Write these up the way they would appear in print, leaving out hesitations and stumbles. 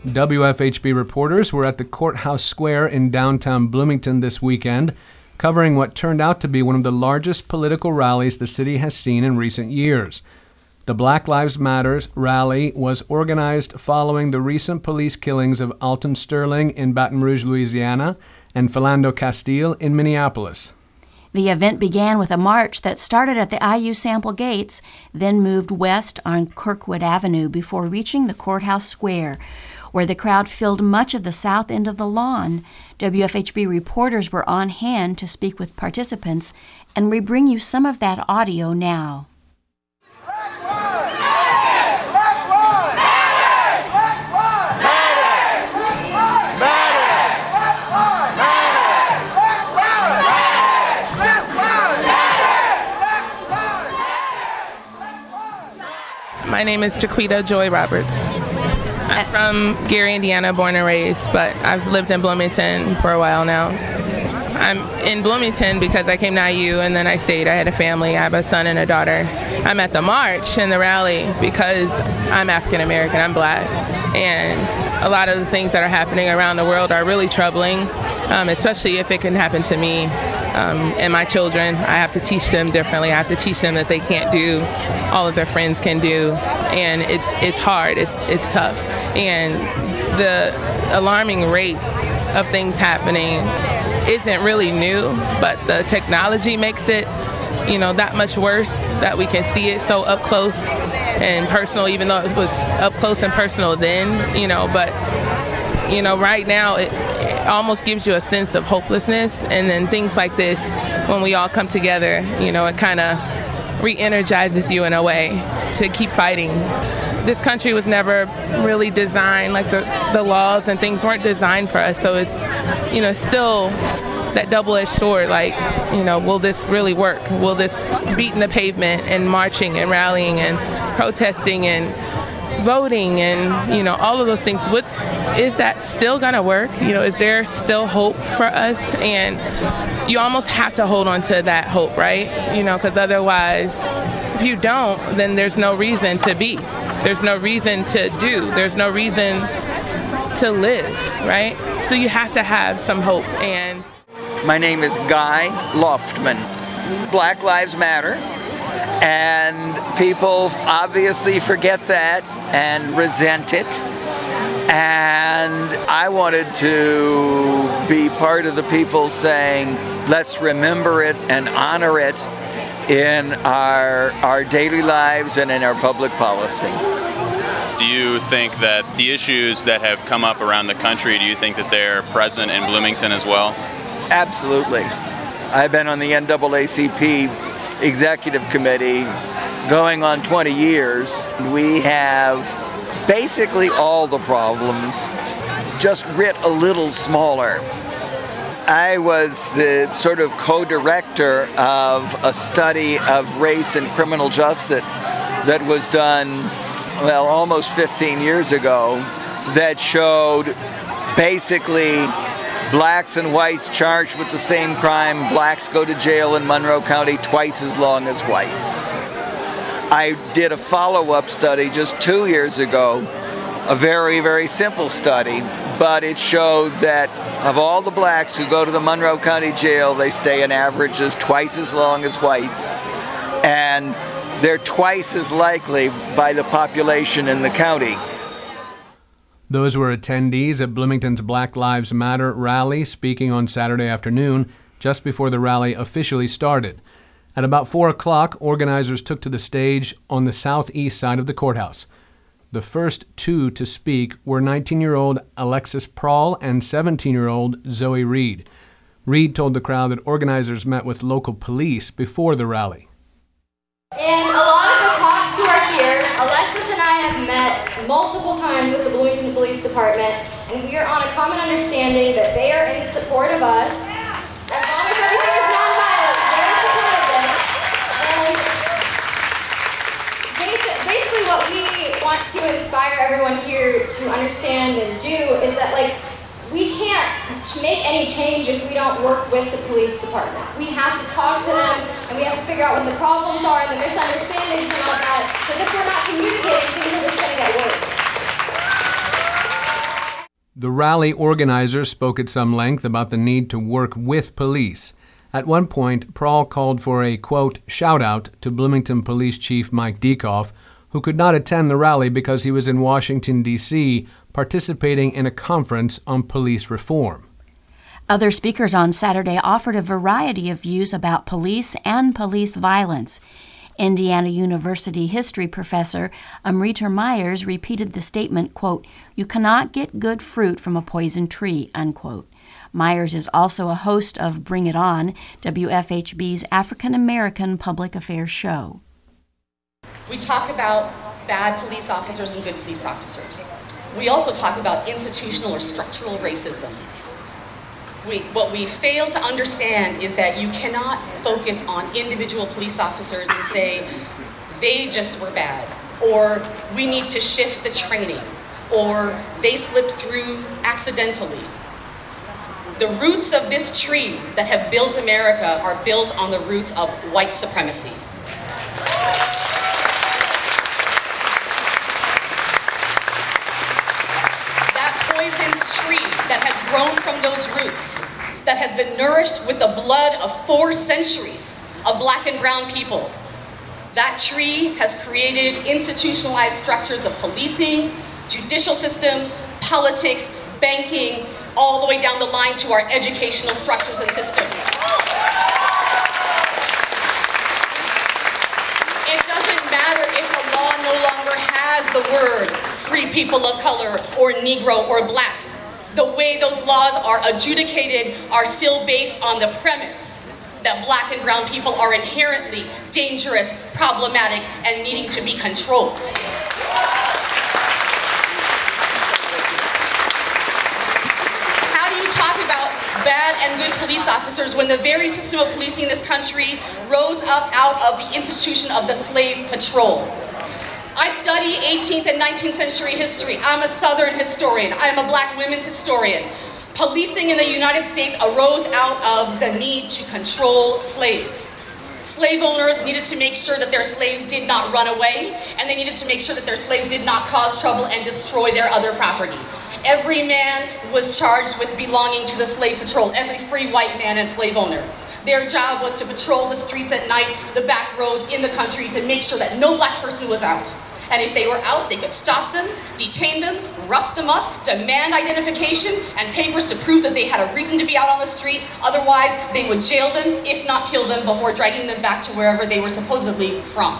WFHB reporters were at the Courthouse Square in downtown Bloomington this weekend, covering what turned out to be one of the largest political rallies the city has seen in recent years. The Black Lives Matter rally was organized following the recent police killings of Alton Sterling in Baton Rouge, Louisiana, and Philando Castile in Minneapolis. The event began with a march that started at the IU Sample Gates, then moved west on Kirkwood Avenue before reaching the Courthouse Square, where the crowd filled much of the south end of the lawn. WFHB reporters were on hand to speak with participants, and we bring you some of that audio now. My name is Jaquita Joy Roberts. I'm from Gary, Indiana, born and raised, but I've lived in Bloomington for a while now. I'm in Bloomington because I came to IU and then I stayed. I had a family. I have a son and a daughter. I'm at the march and the rally because I'm African American, I'm Black, and a lot of the things that are happening around the world are really troubling, especially if it can happen to me. And my children, I have to teach them differently. I have to teach them that they can't do all of their friends can do, and it's hard, it's tough. And the alarming rate of things happening isn't really new, but the technology makes it, that much worse, that we can see it so up close and personal, even though it was up close and personal then, but right now it almost gives you a sense of hopelessness. And then things like this, when we all come together, it kind of re-energizes you in a way to keep fighting. This country was never really designed, like the laws and things weren't designed for us. So it's, still that double-edged sword, will this really work? Will this beating the pavement and marching and rallying and protesting and voting and, all of those things, is that still going to work? Is there still hope for us? And you almost have to hold on to that hope, right? Because otherwise, if you don't, then there's no reason to be. There's no reason to do. There's no reason to live, right? So you have to have some hope. And my name is Guy Loftman. Black Lives Matter. And people obviously forget that and resent it. And I wanted to be part of the people saying, let's remember it and honor it in our daily lives and in our public policy. Do you think that the issues that have come up around the country, do you think that they're present in Bloomington as well? Absolutely. I've been on the NAACP Executive Committee going on 20 years. We have basically all the problems, just writ a little smaller. I was the sort of co-director of a study of race and criminal justice that was done, almost 15 years ago, that showed basically blacks and whites charged with the same crime. Blacks go to jail in Monroe County twice as long as whites. I did a follow-up study just 2 years ago, a very, very simple study, but it showed that of all the blacks who go to the Monroe County Jail, they stay an average as twice as long as whites, and they're twice as likely by the population in the county. Those were attendees at Bloomington's Black Lives Matter rally speaking on Saturday afternoon, just before the rally officially started. At about 4 o'clock, organizers took to the stage on the southeast side of the courthouse. The first two to speak were 19-year-old Alexis Prawl and 17-year-old Zoe Reed. Reed told the crowd that organizers met with local police before the rally. And a lot of the cops who are here, Alexis and I have met multiple times with the Bloomington Police Department, and we are on a common understanding that they are in support of us. As long as everything is nonviolent, they're in support of this. And basically what we want to inspire everyone here to understand and do is that, we can't make any change if we don't work with the police department. We have to talk to them, and we have to figure out what the problems are and the misunderstandings and all that, because if we're not communicating, things are just going to get worse. The rally organizers spoke at some length about the need to work with police. At one point, Prahl called for a, quote, shout-out to Bloomington Police Chief Mike Dieckhoff, who could not attend the rally because he was in Washington, D.C., participating in a conference on police reform. Other speakers on Saturday offered a variety of views about police and police violence. Indiana University history professor Amrita Myers repeated the statement, quote, "You cannot get good fruit from a poisoned tree," unquote. Myers is also a host of Bring It On, WFHB's African American public affairs show. We talk about bad police officers and good police officers. We also talk about institutional or structural racism. What we fail to understand is that you cannot focus on individual police officers and say, they just were bad, or we need to shift the training, or they slipped through accidentally. The roots of this tree that have built America are built on the roots of white supremacy. Poisoned tree that has grown from those roots, that has been nourished with the blood of 4 centuries of black and brown people. That tree has created institutionalized structures of policing, judicial systems, politics, banking, all the way down the line to our educational structures and systems. It doesn't matter if a law no longer has the word free people of color or Negro or black. The way those laws are adjudicated are still based on the premise that black and brown people are inherently dangerous, problematic, and needing to be controlled. How do you talk about bad and good police officers when the very system of policing in this country rose up out of the institution of the slave patrol? I study 18th and 19th century history. I'm a Southern historian. I'm a black women's historian. Policing in the United States arose out of the need to control slaves. Slave owners needed to make sure that their slaves did not run away, and they needed to make sure that their slaves did not cause trouble and destroy their other property. Every man was charged with belonging to the slave patrol, every free white man and slave owner. Their job was to patrol the streets at night, the back roads in the country, to make sure that no black person was out. And if they were out, they could stop them, detain them, rough them up, demand identification and papers to prove that they had a reason to be out on the street. Otherwise, they would jail them, if not kill them, before dragging them back to wherever they were supposedly from.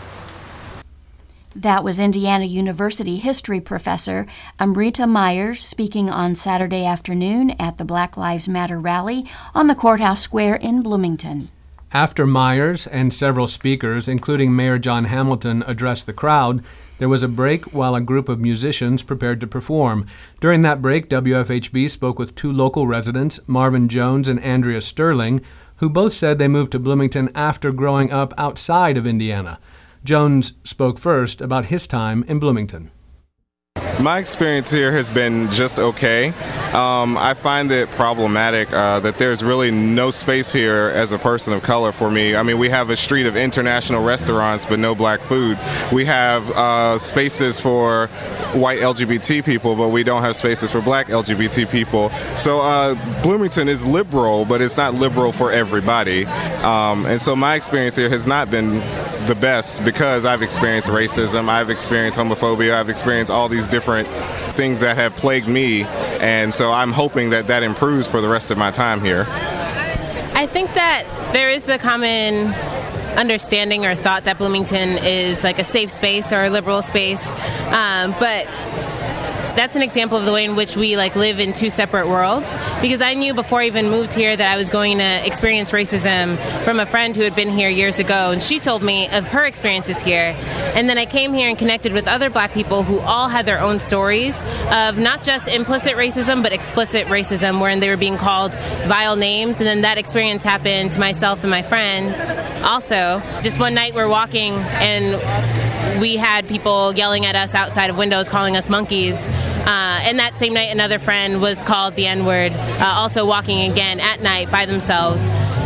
That was Indiana University history professor Amrita Myers speaking on Saturday afternoon at the Black Lives Matter rally on the Courthouse Square in Bloomington. After Myers and several speakers, including Mayor John Hamilton, addressed the crowd, there was a break while a group of musicians prepared to perform. During that break, WFHB spoke with 2 local residents, Marvin Jones and Andrea Sterling, who both said they moved to Bloomington after growing up outside of Indiana. Jones spoke first about his time in Bloomington. My experience here has been just okay. I find it problematic that there's really no space here as a person of color for me. I mean, we have a street of international restaurants, but no black food. We have spaces for white LGBT people, but we don't have spaces for black LGBT people. So Bloomington is liberal, but it's not liberal for everybody. And so my experience here has not been the best because I've experienced racism, I've experienced homophobia, I've experienced all these different things that have plagued me, and so I'm hoping that that improves for the rest of my time here. I think that there is the common understanding or thought that Bloomington is like a safe space or a liberal space, but that's an example of the way in which we live in 2 separate worlds, because I knew before I even moved here that I was going to experience racism from a friend who had been here years ago, and she told me of her experiences here. And then I came here and connected with other black people who all had their own stories of not just implicit racism, but explicit racism, wherein they were being called vile names. And then that experience happened to myself and my friend. Also, just one night we're walking and we had people yelling at us outside of windows, calling us monkeys. And that same night, another friend was called the N-word, also walking again at night by themselves.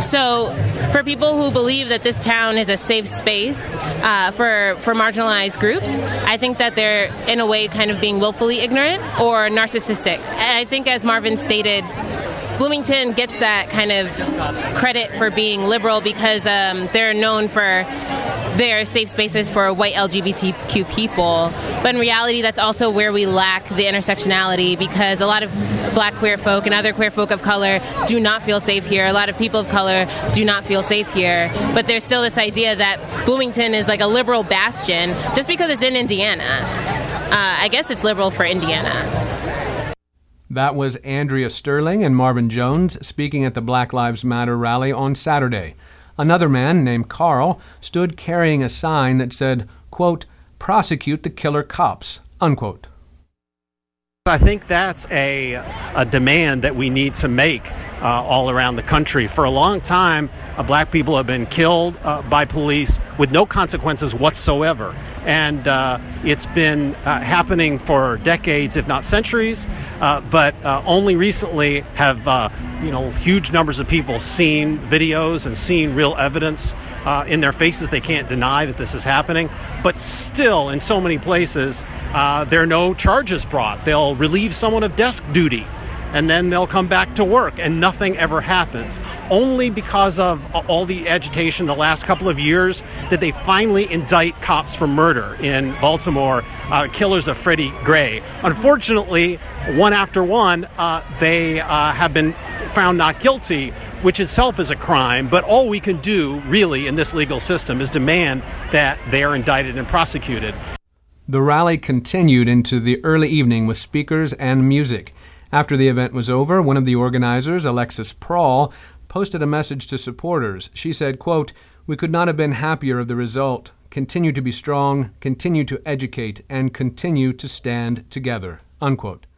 So for people who believe that this town is a safe space for marginalized groups, I think that they're, in a way, kind of being willfully ignorant or narcissistic. And I think, as Marvin stated, Bloomington gets that kind of credit for being liberal because they're known for their safe spaces for white LGBTQ people. But in reality, that's also where we lack the intersectionality, because a lot of black queer folk and other queer folk of color do not feel safe here. A lot of people of color do not feel safe here. But there's still this idea that Bloomington is like a liberal bastion just because it's in Indiana. I guess it's liberal for Indiana. That was Andrea Sterling and Marvin Jones speaking at the Black Lives Matter rally on Saturday. Another man named Carl stood carrying a sign that said, quote, "Prosecute the killer cops," unquote. I think that's a demand that we need to make all around the country. For a long time, black people have been killed by police with no consequences whatsoever. And it's been happening for decades, if not centuries, but only recently have huge numbers of people seen videos and seen real evidence in their faces. They can't deny that this is happening. But still, in so many places, there are no charges brought. They'll relieve someone of desk duty, and then they'll come back to work, and nothing ever happens. Only because of all the agitation the last couple of years did they finally indict cops for murder in Baltimore, killers of Freddie Gray. Unfortunately, one after one, they have been found not guilty, which itself is a crime. But all we can do, really, in this legal system is demand that they are indicted and prosecuted. The rally continued into the early evening with speakers and music. After the event was over, one of the organizers, Alexis Prawl, posted a message to supporters. She said, quote, "We could not have been happier of the result. Continue to be strong, continue to educate, and continue to stand together," unquote.